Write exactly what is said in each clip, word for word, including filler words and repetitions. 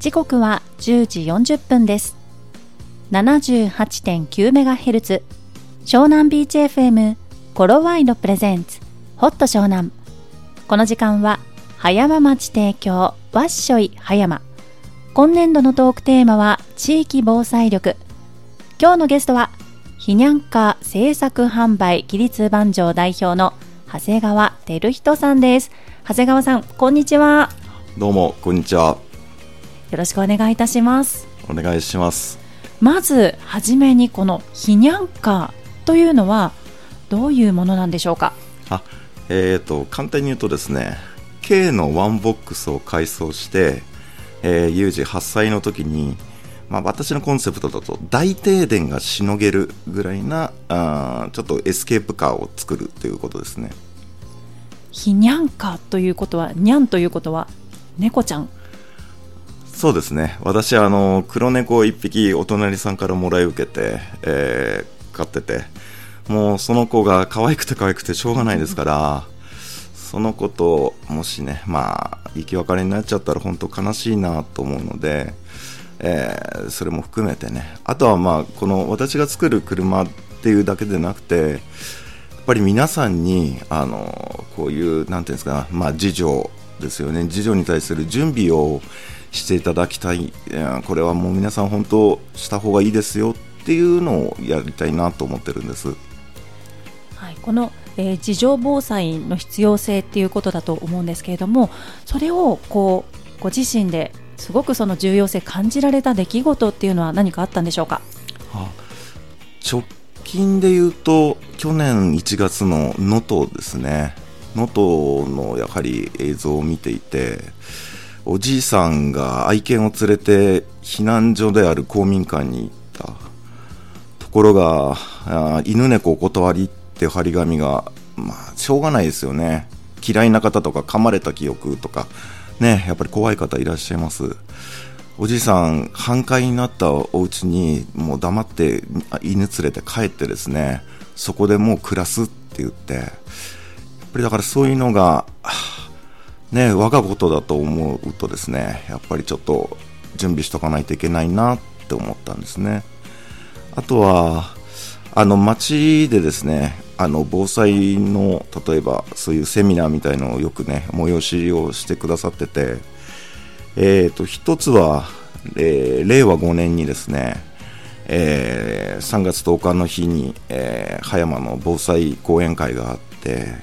時刻はじゅうじよんじゅっぷんです。 ななじゅうはちてんきゅうメガヘルツ 湘南ビーチ エフエム コロワイドプレゼンツホット湘南。この時間は葉山町提供わっしょい葉山。今年度のトークテーマは地域防災力。今日のゲストはひにゃんか製作販売規律番長代表の長谷川照人さんです。長谷川さん、こんにちは。 どうもこんにちは。 よろしくお願いいたします。 お願いします。 まずはじめに、このひにゃんかというのはどういうものなんでしょうか。 あ、えーと簡単に言うとですね、 K のワンボックスを改装して、えー、有事発災の時に、まあ、私のコンセプトだと大停電がしのげるぐらいなあちょっとエスケープカーを作るということですね。 ひにゃんかということは、にゃんということは猫ちゃん。 そうですね。私はあの黒猫を一匹お隣さんからもらい受けて、えー、飼ってて、もうその子が可愛くて可愛くてしょうがないですからその子ともしね、まあ生き別れになっちゃったら本当悲しいなと思うので、えー、それも含めてね、あとはまあこの私が作る車っていうだけでなくて、やっぱり皆さんにあのこういうなんていうんですか、まあ自助ですよね、自助に対する準備をしていただきたい。これはもう皆さん本当した方がいいですよっていうのをやりたいなと思ってるんです。 はい、この、えー、自助防災の必要性っていうことだと思うんですけれども、それをこうご自身ですごくその重要性感じられた出来事っていうのは何かあったんでしょうか。 あ、直近で言うと去年いちがつの能登ですね。能登のやはり映像を見ていて、おじいさんが愛犬を連れて避難所である公民館に行ったところが、あ犬猫お断りっていう張り紙が、まあしょうがないですよね。嫌いな方とか噛まれた記憶とかね、やっぱり怖い方いらっしゃいます。おじいさん半壊になったお家にもう黙って犬連れて帰ってですね、そこでもう暮らすって言って、やっぱりだからそういうのがね、我がことだと思うとですね、やっぱりちょっと準備しとかないといけないなって思ったんですね。あとはあの町でですね、あの防災の例えばそういうセミナーみたいのをよくね催しをしてくださってて、えーと一つは、えー、れいわごねんにですね、えー、さんがつとおかの日に、えー、葉山の防災講演会があって、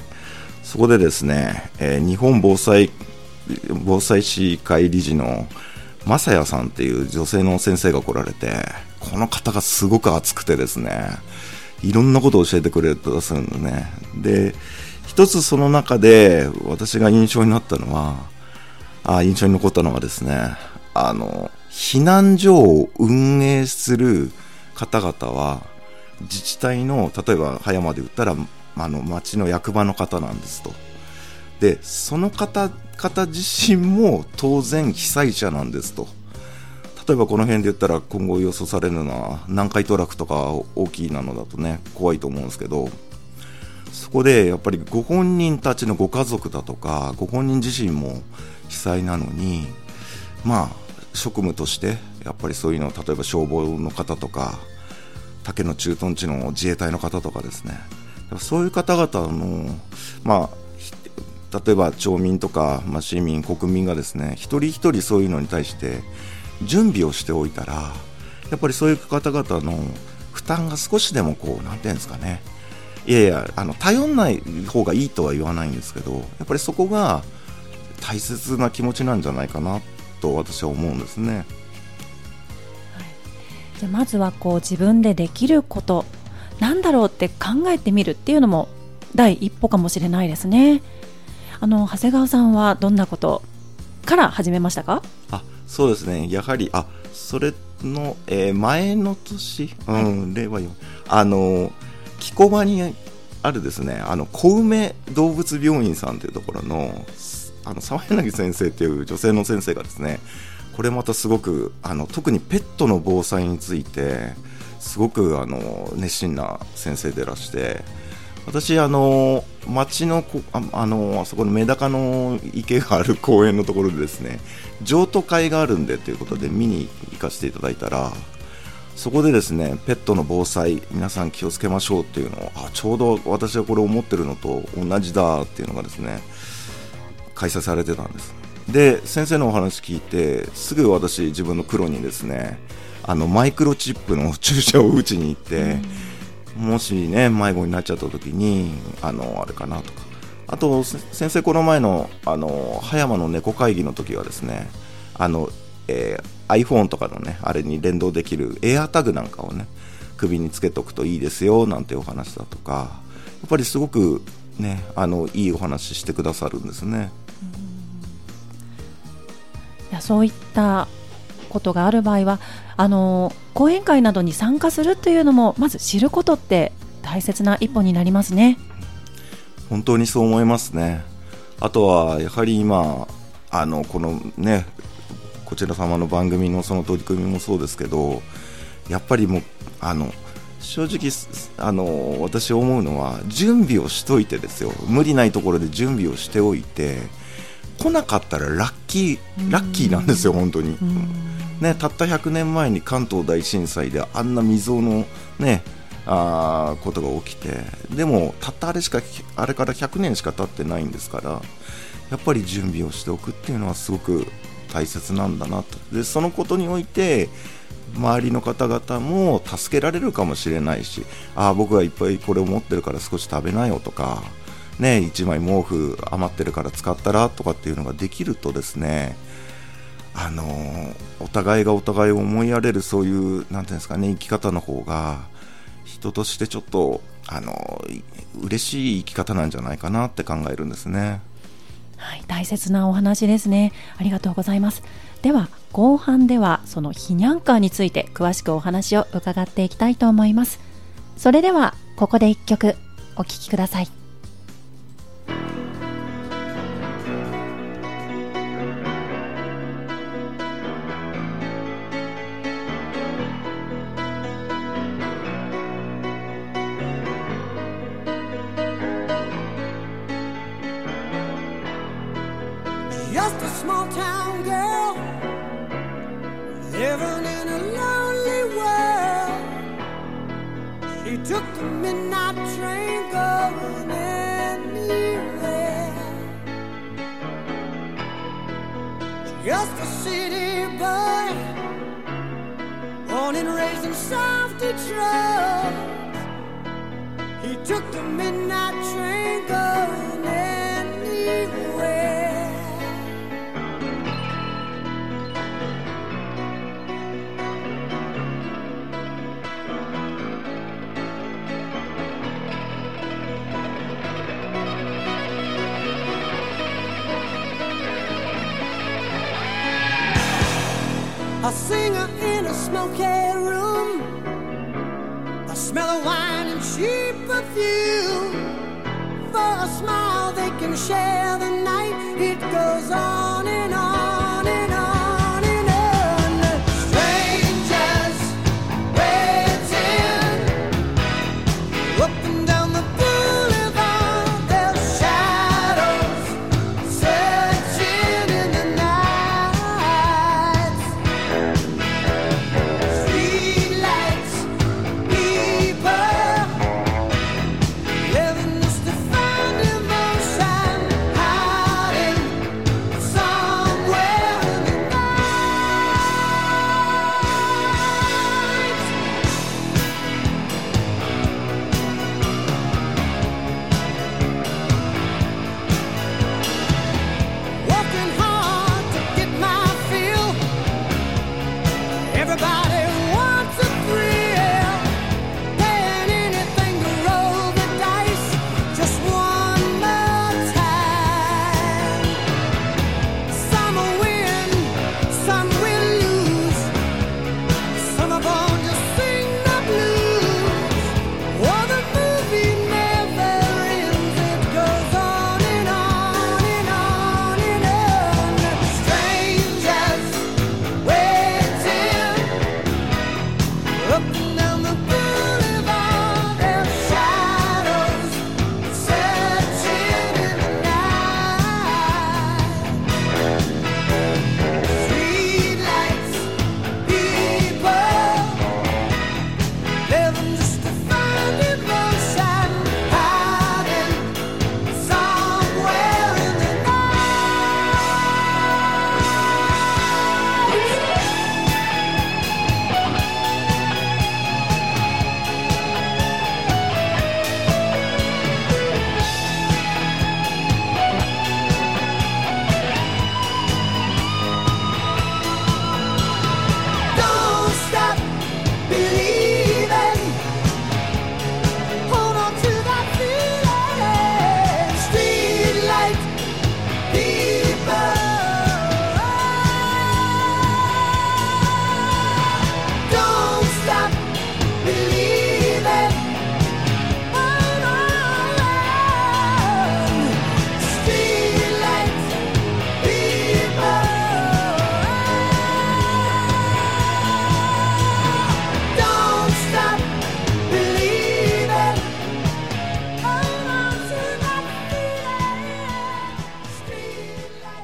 そこでですね、えー、日本防災防災士会理事の正也さんっていう女性の先生が来られて、この方がすごく熱くてですね、いろんなことを教えてくれてくださるんですね。で、一つその中で私が印象になったのは、あ印象に残ったのはですね、あの避難所を運営する方々は自治体の、例えば葉山で言ったらあの町の役場の方なんですと。でその方々自身も当然被災者なんですと。例えばこの辺で言ったら今後予想されるのは南海トラフとか大きいなのだとね怖いと思うんですけど、そこでやっぱりご本人たちのご家族だとかご本人自身も被災なのに、まあ職務としてやっぱりそういうのを、例えば消防の方とか竹の駐屯地の自衛隊の方とかですね、そういう方々の、まあ、例えば町民とか、まあ、市民国民がですね一人一人そういうのに対して準備をしておいたら、やっぱりそういう方々の負担が少しでもこうなんていうんですかね、いやいやあの頼んない方がいいとは言わないんですけど、やっぱりそこが大切な気持ちなんじゃないかなと私は思うんですね。はい、 じゃあまずはこう自分でできることなんだろうって考えてみるっていうのも第一歩かもしれないですね。あの長谷川さんはどんなことから始めましたか？ あ、そうですね、やはりあそれの、えー、前の年、うん令和よんあの木古場にあるですね、あの小梅動物病院さんというところのあの沢柳先生という女性の先生がですね、これまたすごくあの特にペットの防災についてすごくあの熱心な先生でいらして、 私あの町のこ あ, あのあそこのメダカの池がある公園のところでですね、譲渡会があるんでということで見に行かせていただいたら、そこでですね、ペットの防災皆さん気をつけましょうっていうのを、あちょうど私はこれ思ってるのと同じだっていうのがですね開催されてたんです。で先生のお話聞いてすぐ私自分の黒にですね、あのマイクロチップの注射を打ちに行って、うん、もしね迷子になっちゃった時にあのあれかなとか、あと先生この前のあの葉山の猫会議の時はですね、あの、えー、iPhone とかのねあれに連動できるエアタグなんかをね首につけておくといいですよなんてお話だとか、やっぱりすごくねあのいいお話してくださるんですね。 いやそういったことがある場合はあの講演会などに参加するというのもまず知ることって大切な一歩になりますね。 本当にそう思いますね。あとはやはり今あのこのねこちら様の番組のその取り組みもそうですけど、やっぱりもうあの正直あの私思うのは準備をしといてですよ、無理ないところで準備をしておいて来なかったらラッキーラッキーなんですよ本当に、ね、たったひゃくねんまえに関東大震災であんな未曾有の、ね、あことが起きて、でもたったあれしかあれからひゃくねんしか経ってないんですから、やっぱり準備をしておくっていうのはすごく大切なんだなと。でそのことにおいて周りの方々も助けられるかもしれないし、あ僕はいっぱいこれを持ってるから少し食べなよとかね、いちまい毛布余ってるから使ったらとかっていうのができるとですね、あのお互いがお互いを思いやれるそういうなんていうんですかね、生き方の方が人としてちょっとあの嬉しい生き方なんじゃないかなって考えるんですね。 はい、大切なお話ですね。ありがとうございます。では後半ではその避難カーについて詳しくお話を伺っていきたいと思います。それではここで一曲お聴きください。 Just a small town girl living in a lonely world. She took the midnight train going anywhere. Just a city boy, born and raised in South Detroit. He took the midnight train going anywhere. A singer in a smoky room, a smell of wine and cheap perfume. For a smile they can share the night. It goes on and on and on and on. Strangers waiting up and down the boulevard. Their shadows searching in the night. Streetlights, people living just to find emotion, hiding.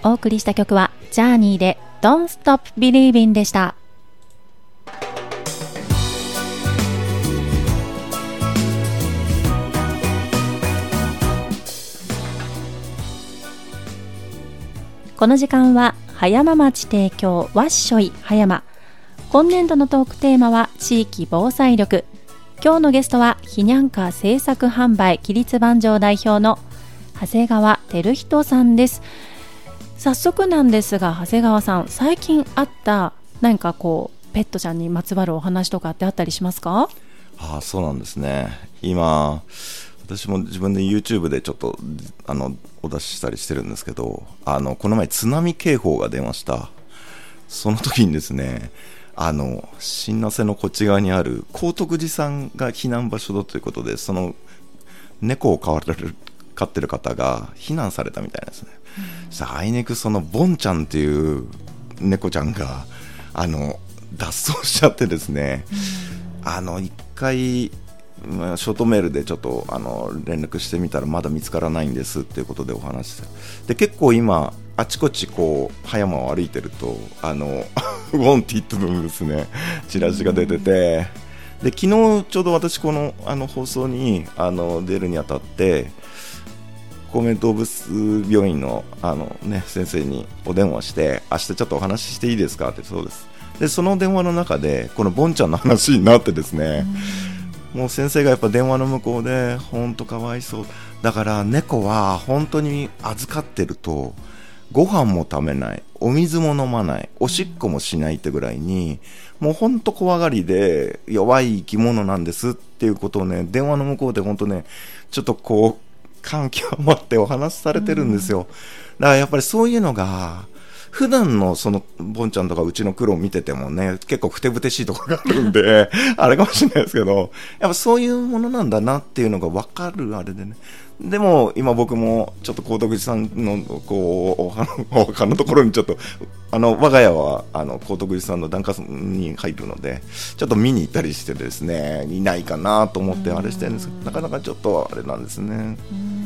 お送りした曲はジャーニーで Don't Stop Believing でした。この時間は葉山町提供わっしょい葉山。今年度のトークテーマは地域防災力。今日のゲストはひにゃんか製作販売規律番場代表の長谷川照人さんです。早速なんですが、長谷川さん、最近あった何かこうペットちゃんにまつわるお話とかってあったりしますか？ ああ、そうなんですね。今私も自分で YouTube でちょっとあのお出ししたりしてるんですけど、あのこの前津波警報が出ました。その時にですね、あの新名瀬のこっち側にある高徳寺さんが避難場所だということで、その猫を飼われる飼ってる方が避難されたみたいですね。うん、さあ、あいにくそのボンちゃんっていう猫ちゃんがあの脱走しちゃってですね、うん、あの一回ショートメールでちょっとあの連絡してみたらまだ見つからないんですっていうことでお話して、で結構今あちこちこう葉山を歩いてるとあのウォンティッドのですねチラシが出てて、で昨日ちょうど私このあの放送にあの出るにあたって公明動物病院のあの、ね、先生にお電話して、明日ちょっとお話ししていいですかって。そうです。でその電話の中でこのボンちゃんの話になってですね、もう先生がやっぱ電話の向こうで本当かわいそうだから、猫は本当に預かってるとご飯も食べない、お水も飲まない、おしっこもしないってぐらいにもう本当怖がりで弱い生き物なんですっていうことをね、電話の向こうで本当ねちょっとこう感極まってお話しされてるんですよ。だからやっぱりそういうのが普段のそのボンちゃんとかうちの黒を見ててもね、結構ふてぶてしいところがあるんであれかもしれないですけど、やっぱそういうものなんだなっていうのが分かるあれでね。でも今僕もちょっと高徳寺さんのこうお花お墓のところにちょっとあの我が家はあの高徳寺さんの檀家に入るのでちょっと見に行ったりしてですね、いないかなと思ってあれしてるんですけど、なかなかちょっとあれなんですね。うーん、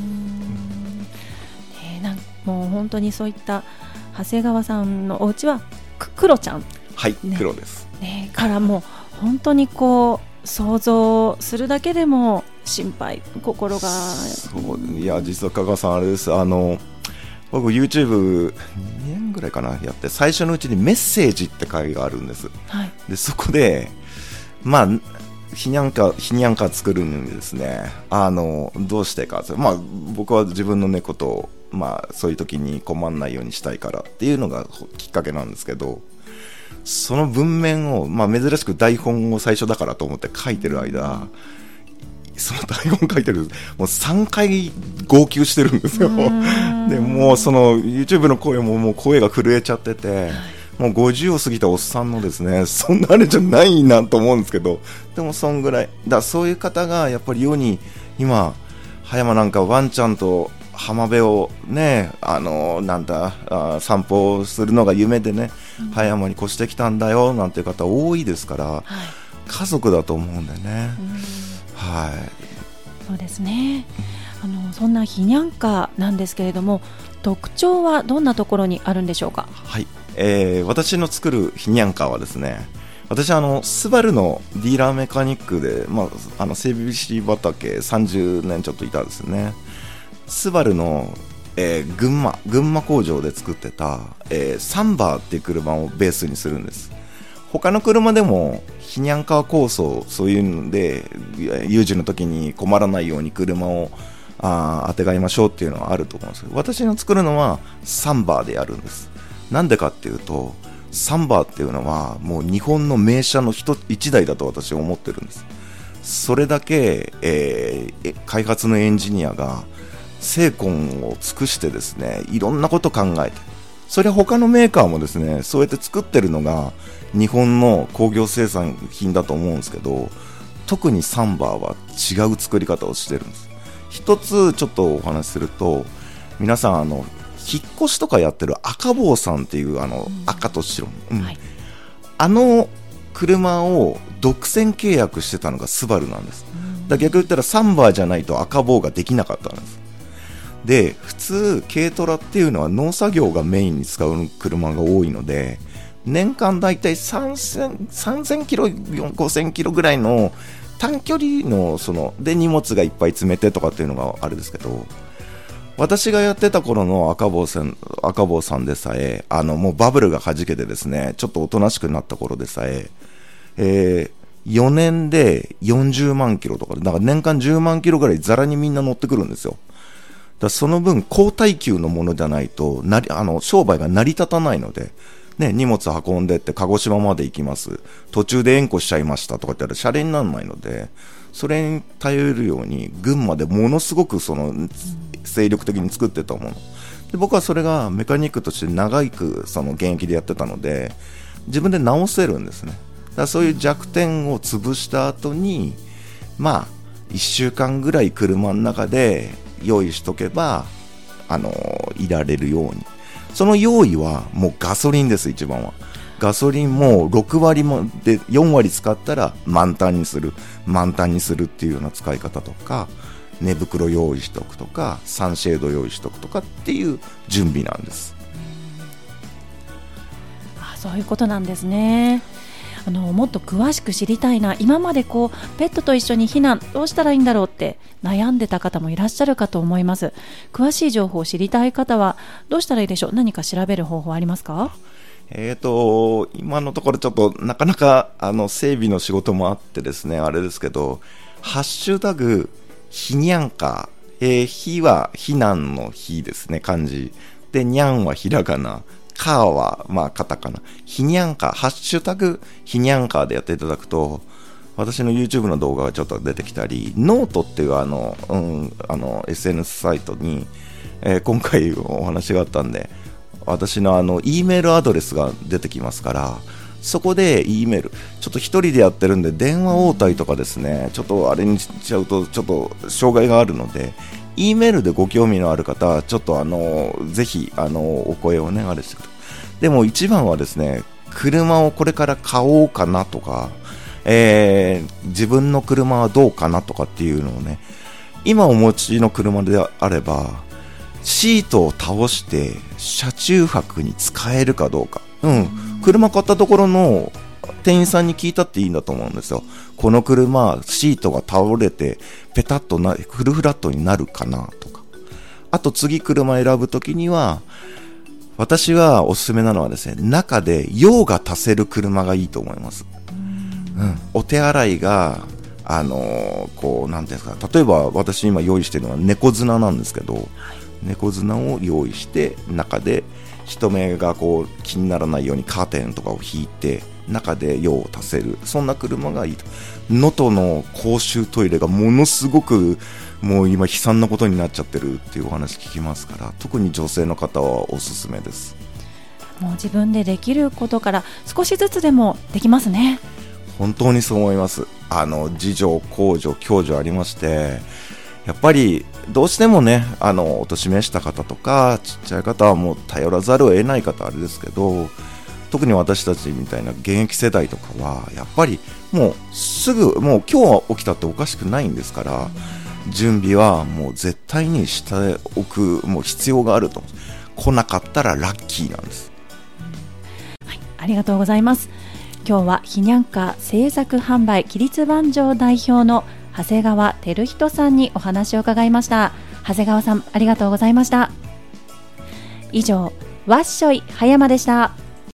えー、なんもう本当にそういった長谷川さんのお家はクロちゃん、 はい、 ね、 黒です、 ね、からもう本当にこう想像するだけでも心配、心が。 そういや実は香川さんあれです、あの僕 YouTube にねんぐらいかなやって最初のうちにメッセージって回があるんです、はい、でそこでまあひにゃんかひにゃんか作るのにですね、あのどうしてか、まあ僕は自分の猫とまあそういう時に困んないようにしたいからっていうのがきっかけなんですけど、その文面をまあ珍しく台本を最初だからと思って書いてる間、その台本書いてるもうさんかい号泣してるんですよ。でもうその YouTube の声ももう声が震えちゃってて、もうごじゅうを過ぎたおっさんのですね、そんなあれじゃないなと思うんですけど、でもそんぐらいだ、そういう方がやっぱり世に今葉山なんかワンちゃんと浜辺をね、あのなんだあ散歩するのが夢でね、うん、葉山に越してきたんだよなんていう方多いですから、はい、家族だと思うんでね、うん、はい、 そうですね。あのそんなひにゃんかなんですけれども、特徴はどんなところにあるんでしょうか？ はい、えー、私の作るひにゃんかはですね、私はあのスバルのディーラーメカニックで、まあ、あの整備士畑さんじゅうねんちょっといたんですよね。スバルの、えー、群馬群馬工場で作ってた、えー、サンバーっていう車をベースにするんです。他の車でもひにゃんか構想、そういうので有事の時に困らないように車をあ当てがいましょうっていうのはあると思うんですけど、私の作るのはサンバーでやるんです。なんでかっていうと、サンバーっていうのはもう日本の名車の一台だと私は思ってるんです。それだけ、えー、開発のエンジニアが精魂を尽くしてですね、いろんなこと考えて、それは他のメーカーもですね、そうやって作ってるのが日本の工業生産品だと思うんですけど、特にサンバーは違う作り方をしてるんです。一つちょっとお話しすると、皆さんあの引っ越しとかやってる赤坊さんっていうあの、うん、赤と白、うんはい、あの車を独占契約してたのがスバルなんです、うん、だ逆に言ったらサンバーじゃないと赤坊ができなかったんです。 で普通軽トラっていうのは農作業がメインに使う車が多いので、年間だいたいさんぜんキロごせんキロぐらいの短距離のそので荷物がいっぱい詰めてとかっていうのがあるんですけど、私がやってた頃の赤坊さん、赤坊さんでさえ、あのもうバブルが弾けてですね、ちょっとおとなしくなった頃でさえ、えー、よねんでよんじゅうまんキロとかで、だから年間じゅうまんキロぐらいザラにみんな乗ってくるんですよ。だその分高耐久のものじゃないとなりあの商売が成り立たないので、ね、荷物運んでって鹿児島まで行きます、途中で縁故しちゃいましたとかって言ったらシャレにならないので、それに頼るように群馬でものすごくその精力的に作ってたもので、僕はそれがメカニックとして長くその現役でやってたので自分で直せるんですね。だからそういう弱点を潰した後に、まあいっしゅうかんぐらい車の中で用意しとけば、あのー、いられるように。その用意はもうガソリンです。一番はガソリンもろくわりもでよんわり使ったら満タンにする満タンにするっていうような使い方とか、寝袋用意しておくとか、サンシェード用意しておくとかっていう準備なんです。 あ、そういうことなんですね。あのもっと詳しく知りたいな、今までこうペットと一緒に避難どうしたらいいんだろうって悩んでた方もいらっしゃるかと思います。詳しい情報を知りたい方はどうしたらいいでしょう。何か調べる方法ありますか？ えーと今のところちょっとなかなかあの整備の仕事もあってですね、あれですけど、ハッシュタグひにゃんか、えー、ひは避難のひですね、漢字で、にゃんはひらがな、かはまあカタカナ、ひにゃんか、ハッシュタグひにゃんかでやっていただくと私の YouTube の動画がちょっと出てきたり、ノートっていうあの、うん、あの エスエヌエス サイトに、えー、今回お話があったんで私のあの E メールアドレスが出てきますから、そこで E メールちょっと一人でやってるんで電話応対とかですね、ちょっとあれにしちゃうとちょっと障害があるので、 E メールでご興味のある方ちょっとあのぜひあのお声をねあれしてください。でも一番はですね、車をこれから買おうかなとか、えー、自分の車はどうかなとかっていうのをね、今お持ちの車であればシートを倒して車中泊に使えるかどうか、うん、車買ったところの店員さんに聞いたっていいんだと思うんですよ。この車シートが倒れてペタッとなフルフラットになるかなとか、あと次車選ぶときには私はおすすめなのはですね、中で用が足せる車がいいと思います。うん、お手洗いがあのー、こうなんていうんですか、例えば私今用意しているのは猫砂なんですけど、はい、猫砂を用意して中で人目がこう気にならないようにカーテンとかを引いて中で用を足せる、そんな車がいいと。能登の公衆トイレがものすごくもう今悲惨なことになっちゃってるっていうお話聞きますから、特に女性の方はおすすめです。 もう自分でできることから少しずつでもできますね。 本当にそう思います。あの自助公助共助ありまして、やっぱりどうしてもね、あのお年めした方とかちっちゃい方はもう頼らざるを得ない方あれですけど、特に私たちみたいな現役世代とかはやっぱりもうすぐもう今日は起きたっておかしくないんですから、準備はもう絶対にしておくもう必要があると。来なかったらラッキーなんです。 はい、ありがとうございます。今日はひにゃんか製作販売キリツ番場代表の長谷川照人さんにお話を伺いました。長谷川さん、ありがとうございました。以上、わっしょい葉山でした。